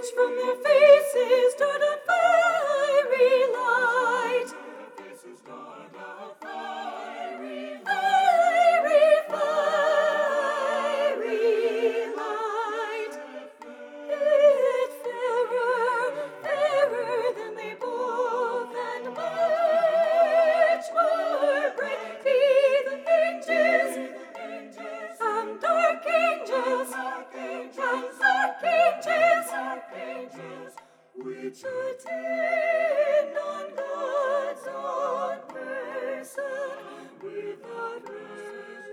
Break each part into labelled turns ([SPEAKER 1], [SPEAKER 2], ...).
[SPEAKER 1] which from their faces dart a fiery light. Fiery, fiery light. It fairer, fairer than they both, and much more bright be the angels, and dark angels, which attend on God's own person without rest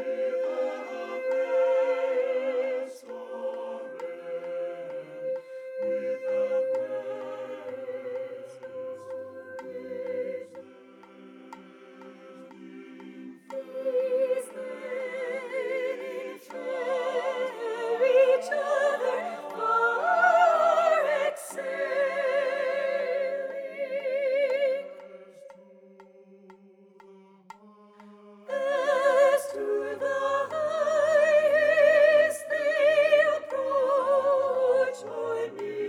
[SPEAKER 1] or end, without rest or end. These then share each other far excelling. As to the highest they approach, more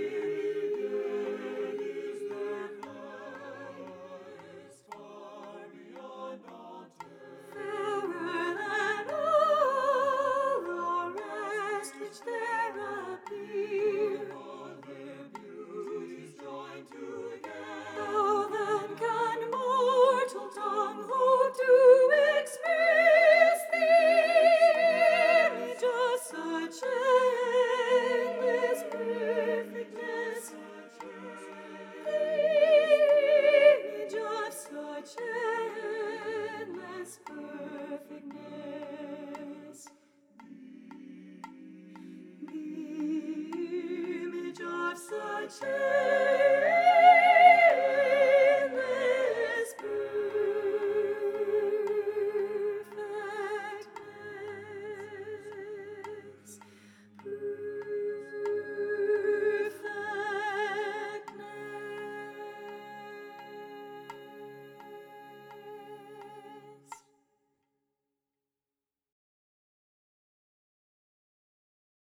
[SPEAKER 1] near is their highest, far beyond all term. Fairer than all the rest which there appear, all their beauties joined together. How then can mortal tongue hope to express the image of such endless perfectness? The image of such endless perfectness. The image of such